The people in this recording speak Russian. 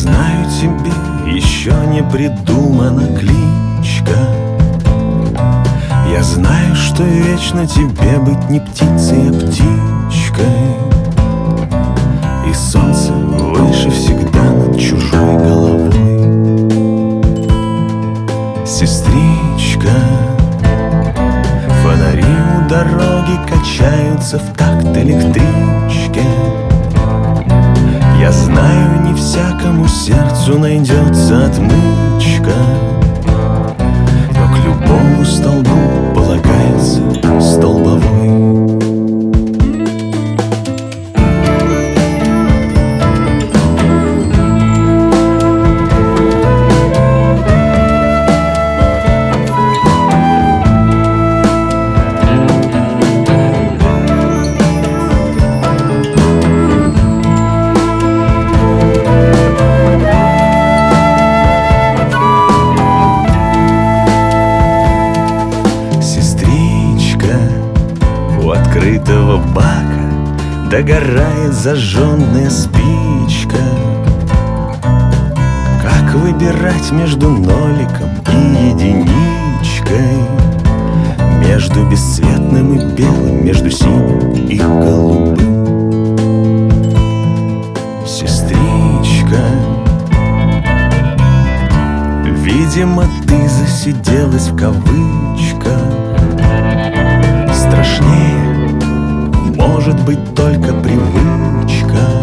знаю, тебе еще не придумана кличка. Я знаю, что вечно тебе быть не птицей, а птичкой. И солнце выше всегда над чужой головой. Сестричка, фонари у дороги качаются в такт электричке. Я знаю, не всякому сердцу найдется отмычка, но к любому столбу полагается столбовой. У открытого бака догорает зажженная спичка. Как выбирать между ноликом и единичкой, между бесцветным и белым, между синим и голубым? Сестричка, видимо, ты засиделась в кавычках. Страшнее может быть только привычка.